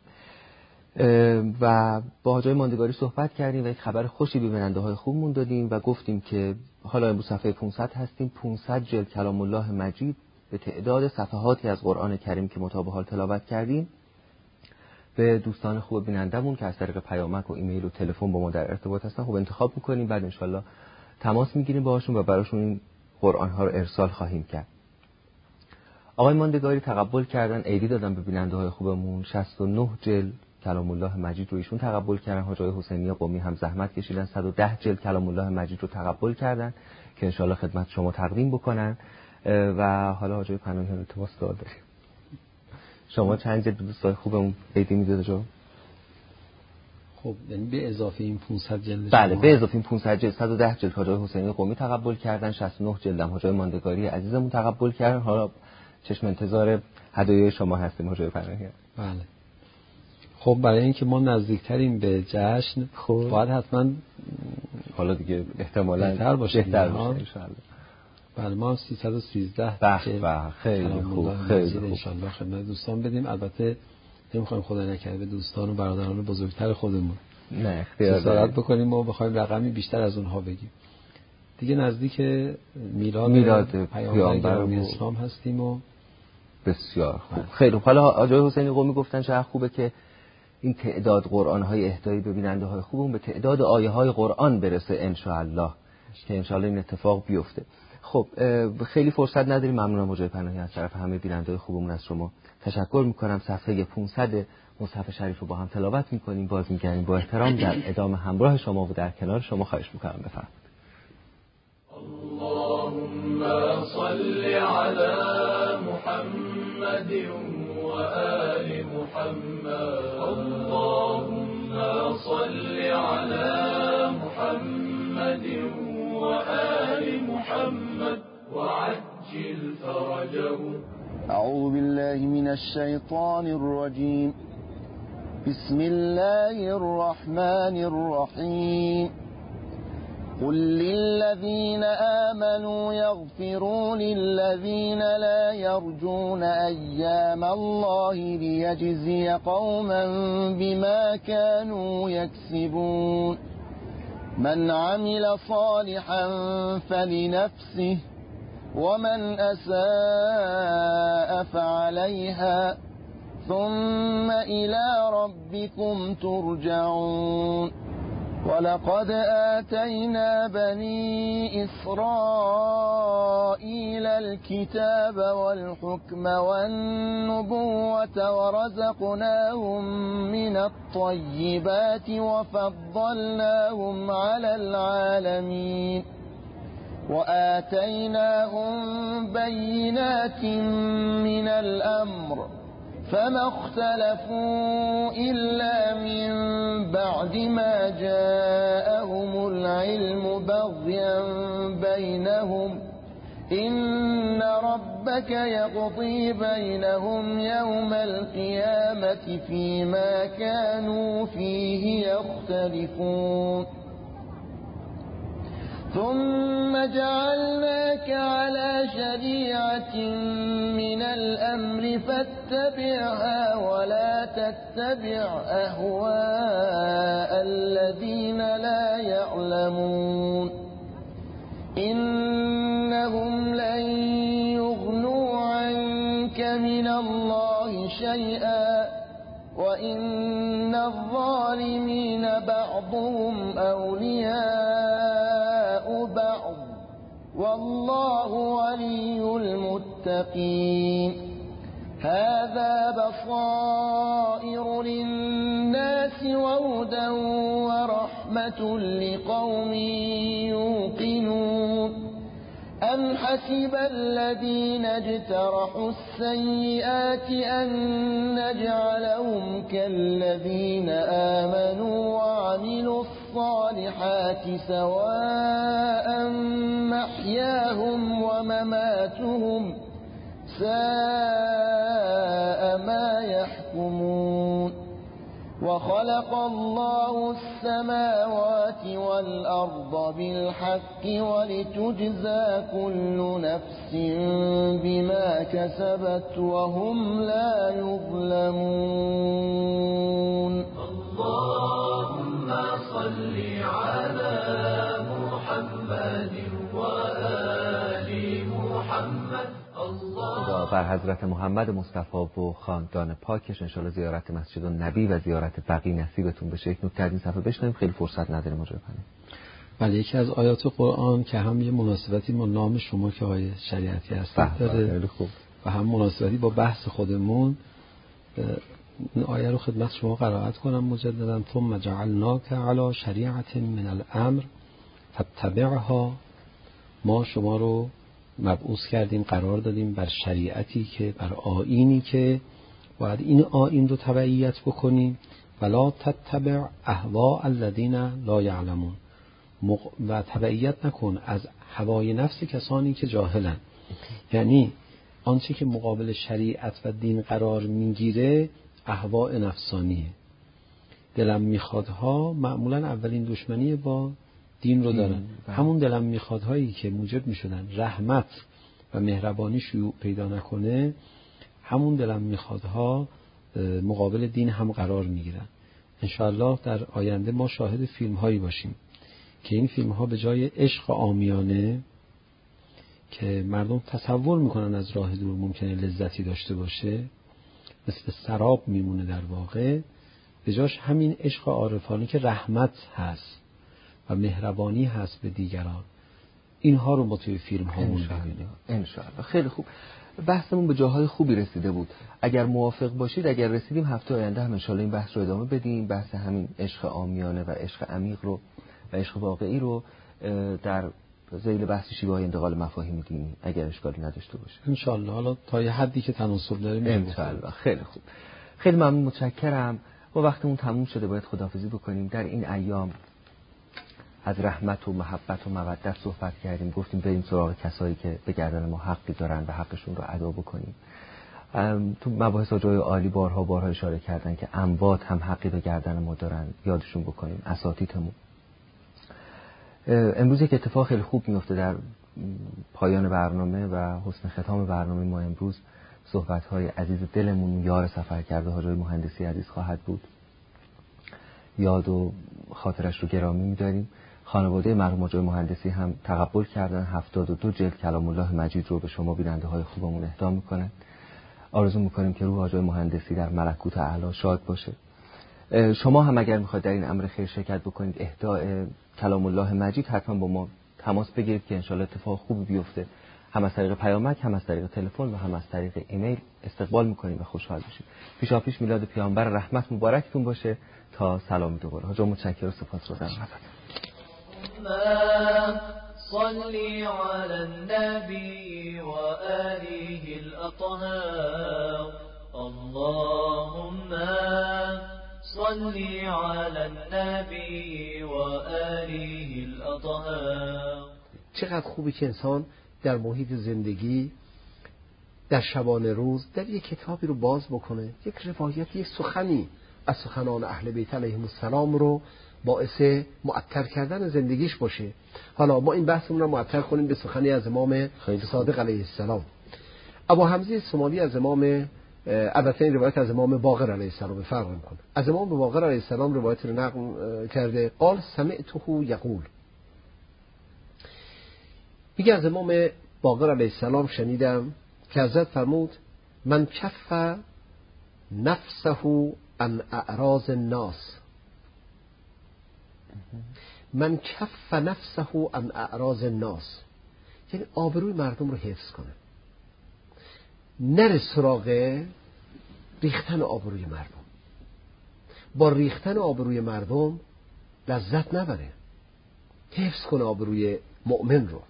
و با حاجی ماندگاری صحبت کردیم و یک خبر خوشی به بیننده های خوبمون دادیم و گفتیم که حالا امروز صفحه پانصد هستیم. پانصد جلد کلام الله مجید به تعداد صفحاتی از قرآن کریم که مطابق حال تلاوت کردیم به دوستان خوب بینندمون که از طریق پیامک و ایمیل و تلفن با ما در ارتباط هستن خوب انتخاب میکنیم، بعد انشالله تماس میگیریم باهاشون و براشون این قرآن ها رو ارسال خواهیم کرد. آقای ماندگاری تقبل کردن، ایدی دادن به بیننده های خوبمون. شصت و نه جلد کلام الله مجید رو ایشون تقبل کردن. حاجی حسینی قمی هم زحمت کشیدن، صد و ده جلد کلام الله مجید رو تقبل کردن که انشالله خدمت شما تقدیم بکنن. و حالا حاجی پناهیان رو تماس دار داریم. شما چند جلد دوستای خوبمون ایدی میداده جو؟ خب یعنی به اضافه این پانصد جلد؟ بله به اضافه این پانصد جلد صد و ده جلد حاجی حسینی قمی تقبل کردن، شصت و نه جلد هم حاجی ماندگاری عزیزمون تقبل کردن. حالا چشم انتظار هدایای شما هستیم حاجی پناهیان. بله. خب برای اینکه ما نزدیکتریم به جشن خب باید حتما حالا دیگه احتمالاً بهتر باشه بهتر باشه ان شاء الله. بله ما هم سیصد و سیزده به خیلی خوب خیلی خوب ان شاء الله خدمت دوستان بدیم. البته نمیخوایم خدا نکرده به دوستان و برادران بزرگتر خودمون نه اختیار جسارت بکنیم و بخوایم رقمی بیشتر از اونها بگیم. دیگه نزدیک میلاد, میلاد پیامبر اسلام هستیم و بسیار خوب. خیلی خوب. حالا حاجی حسینی قمی گفتن چقدر خوبه که این تعداد قرآن های اهدایی به بیننده های خوبمون به تعداد آیه های قرآن برسه ان شاء الله، که ان شاء الله این اتفاق بیفته. خب خیلی فرصت نداریم. ممنونم مجاهد پناهی، از طرف همه بیننده‌های خوبمون از شما تشکر میکنم. صفحه پانصد مصحف شریف رو با هم تلاوت میکنیم، باز میگردیم با احترام در ادامه همراه شما و در کنار شما. خواهش میکنم بفرمایید. اللهم صل على محمد و آل محمد. اللهم صل على محمد و آل محمد وعجل فرجه. أعوذ بالله من الشيطان الرجيم. بسم الله الرحمن الرحيم. قل للذين آمنوا يغفروا للذين لا يرجون أيام الله ليجزي قوما بما كانوا يكسبون. من عمل صالحا فلنفسه ومن أساء فعليها ثم إلى ربكم ترجعون. ولقد آتينا بني إسرائيل الكتاب والحكم والنبوة ورزقناهم من الطيبات وفضلناهم على العالمين وآتيناهم بينات من الأمر فما اختلفوا إلا من بعد ما جاءهم العلم بغيا بينهم إن ربك يقضي بينهم يوم القيامة فيما كانوا فيه يختلفون. ثم جعلناك على شريعة من الأمر فاتبعها ولا تتبع أهواء الذين لا يعلمون. إنهم لن يغنوا عنك من الله شيئا وإن الظالمين بعضهم أولياء بعض والله ولي المتقين. هذا بصائر للناس وهدى ورحمة لقوم يوقنون. أم حسب الذين اجترحوا السيئات أن نجعلهم كالذين آمنوا وعملوا الصالحات سواء محياهم ومماتهم ساء ما يحكمون. وخلق الله السماوات والأرض بالحق ولتجزى كل نفس بما كسبت وهم لا يظلمون. اللهم صل على محمد وآل محمد. خدا بر حضرت محمد مصطفی و خاندان پاکش انشاءالله زیارت مسجد النبی و زیارت بقیع نصیبتون بشه. یک نکته از این صفحه بشنویم، خیلی فرصت نداریم مجاهد پناهی. بله، یکی از آیات قرآن که هم یه مناسبتی با نام شما که آیه شریعتی هست داره خوب. و هم مناسبتی با بحث خودمون، این آیه رو خدمت شما قرائت کنم مجددا. ثم جعلناک علی شریعة من الامر فاتبعها. ما شما رو مبعوث کردیم، قرار دادیم بر شریعتی که بر آیینی که باید این آیین رو تبعیت بکنیم. ولا تتبع اهواء الذین لا یعلمون. و تبعیت نکن از هوای نفس کسانی که جاهلن. یعنی آنچه که مقابل شریعت و دین قرار میگیره اهواء نفسانیه. دلم میخوادها معمولا اولین دشمنی با دین رو دارن. همون دلم میخوادهایی که موجب میشدن رحمت و مهربانی شیوع پیدا نکنه، همون دلم میخوادها مقابل دین هم قرار میگیرن. انشاءالله در آینده ما شاهد فیلم هایی باشیم که این فیلم ها به جای عشق عامیانه که مردم تصور میکنن از راه دور ممکنه لذتی داشته باشه، مثل سراب میمونه در واقع، به جاش همین عشق عارفانه که رحمت هست و مهربانی هست به دیگران، اینها رو ما توی فیلم هامون ببینیم. انشاءالله. خیلی خوب. بحثمون به جاهای خوبی رسیده بود. اگر موافق باشید، اگر رسیدیم هفته آینده هم انشاءالله این بحث رو ادامه بدیم. بحث همین عشق عامیانه و عشق عمیق رو و عشق واقعی رو در ذیل بحث شیوه‌های انتقال مفاهیم دینی اگر اشکالی نداشته باشه. انشاءالله. حالا تا یه حدی که تناسب داریم انشاءالله. خیلی خوب. خیلی ممنون، متشکرم. ما وقتمون تموم شده، باید خداحافظی بکنیم. در این ایام از رحمت و محبت و مودت صحبت کردیم، گفتیم بریم سراغ کسایی که به گردن ما حقی دارن و حقشون رو ادا بکنیم. تو مباحث جای عالی بارها بارها اشاره کردن که اموات هم حقی به گردن ما دارن، یادشون بکنیم، اساتیدمون. امروز یک اتفاق خیلی خوب میفته در پایان برنامه و حسن ختام برنامه ما. امروز صحبت‌های عزیز دلمون یار سفر کرده حاجی مهندسی عزیز خواهد بود. یاد و خاطرش رو گرامی می‌داریم. خانواده مرحوم حاجی مهندسی هم تقبل کردن هفتاد و دو جلد کلام الله مجید رو به شما بیننده‌های خوبمون اهدا می‌کنن. آرزو می‌کنیم که روح حاجی مهندسی در ملکوت اعلی شاد باشه. شما هم اگر می‌خواید در این امر خیر شرکت بکنید، اهداء کلام الله مجید، حتما با ما تماس بگیرید که انشالله اتفاق خوبی بیفته. هم از طریق پیامک، هم از طریق تلفن و هم از طریق ایمیل استقبال می‌کنیم و خوشحال می‌شیم. پیشاپیش میلاد پیامبر رحمت مبارکتون باشه. تا سلامی دوباره. حاجی متشکرم و سپاسگزارم. صلی علی النبی و آله الاطهار. اللهم صلی علی النبی و آله الاطهار. چقدر خوبه که انسان در محیط زندگی، در شبانه روز، در یک کتابی رو باز بکنه، یک روایت، یک سخنی از سخنان اهل بیت علیهم السلام رو باعث معطر کردن زندگیش باشه. حالا ما این بحثمون رو معطر کنیم به سخنی از امام صادق علیه السلام. ابو حمزه سمالی از امام، البته این روایت از امام باقر علیه السلام فرق میکنه. از امام باقر علیه السلام روایت رو نقل کرده. قال سمعته یقول، میگه از امام باقر علیه السلام شنیدم که حضرت فرمود من کف نفسه عن اعراض الناس، من کف نفسه عن اعراض الناس، یعنی آبروی مردم رو حفظ کنه، نره سراغ ریختن آبروی مردم. با ریختن آبروی مردم لذت نبره، حفظ کنه آبروی مؤمن رو.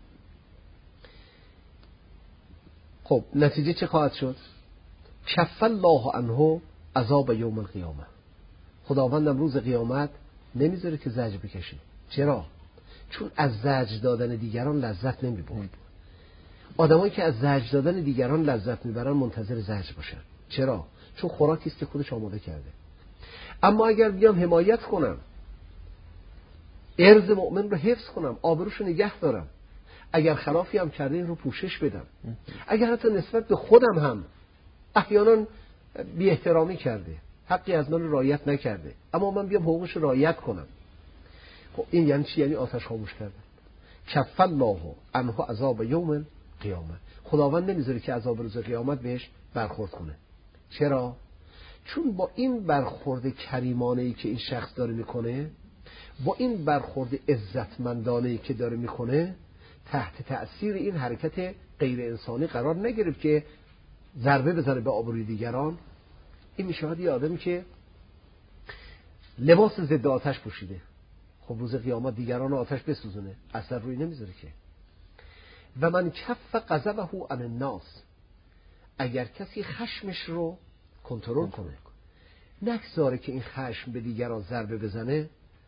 خب نتیجه چه خواهد شد؟ کف الله عنه عذاب یوم القیامه. خداوندم روز قیامت نمیذاره که زجر بکشه. چرا؟ چون از زجر دادن دیگران لذت نمیبرد. آدمایی که از زجر دادن دیگران لذت میبرن منتظر زجر باشن. چرا؟ چون خوراکی است که خودش آماده کرده. اما اگر بیام حمایت کنم، عرض مؤمن رو حفظ کنم، آبروش رو نگه دارم، اگر خلافی هم کرده این رو پوشش بدم، اگر حتی نسبت به خودم هم احیانا بی احترامی کرده، حقی از من رعایت نکرده، اما من بیام حقوقش رعایت کنم، خب این یعنی چی؟ یعنی آتش خاموش کردن. کف الله عنه عذاب یوم قیامت. خداوند نمیذاره که عذاب روز قیامت بهش برخورد کنه. چرا؟ چون با این برخورد کریمانه‌ای که این شخص داره میکنه، با این برخورد عزتمندانه‌ای که داره میکنه، تحت تأثیر این حرکت غیر انسانی قرار نگرفت که ضربه بزنه به آبروی دیگران. این میشود یه آدمی که لباس ضد آتش پوشیده، خب روز قیامت دیگران آتش بسوزونه، اثر روی نمیذاره که. و من کف غضبه عن الناس، اگر کسی خشمش رو کنترل کنه، نگذاره که این خشم به دیگران ضربه بزنه،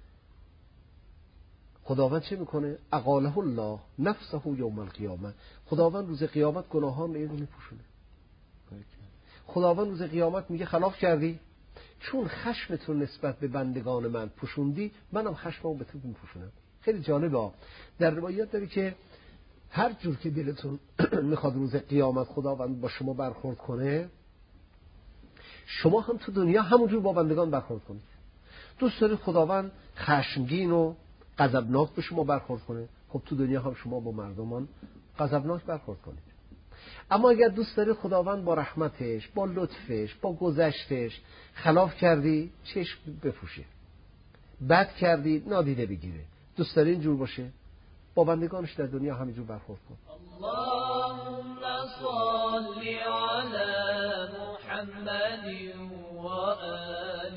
خداوند چه میکنه؟ اقاله الله نفسه یوم القیامه. خداوند روز قیامت گناهان رو میپوشونه. خداوند روز قیامت میگه خلاف کردی، چون خشمتون نسبت به بندگان من پوشوندی، منم خشممو به تو میپوشونم. خیلی جالبه. در روایت داری که هر جور که دلتون میخواد روز قیامت خداوند با شما برخورد کنه، شما هم تو دنیا همونجور با بندگان برخورد کنید. دوست داری خداوند خشمگین و غضبناک به شما برخورد کنه، خب تو دنیا هم شما با مردمان غضبناک برخورد کنید. اما اگر دوست داری خداوند با رحمتش، با لطفش، با گذشتش خلاف کردی، چشم بپوشه، بد کردی نادیده بگیره. دوست داری اینجور باشه؟ با بندگانش در دنیا همینجور برخورد کن. اللهم صل علی محمد و آل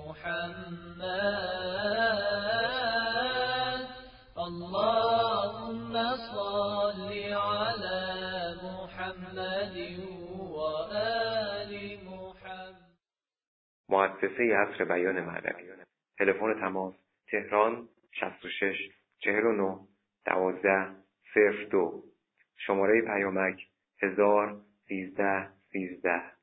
محمد. اللهم صل علی محمد و آل محمد. مؤسسه عصر بیان معنوی. تلفن تماس تهران شصت و شش چهل و نه دوازده صفر دو. شماره پیامک هزار سیزده سیزده.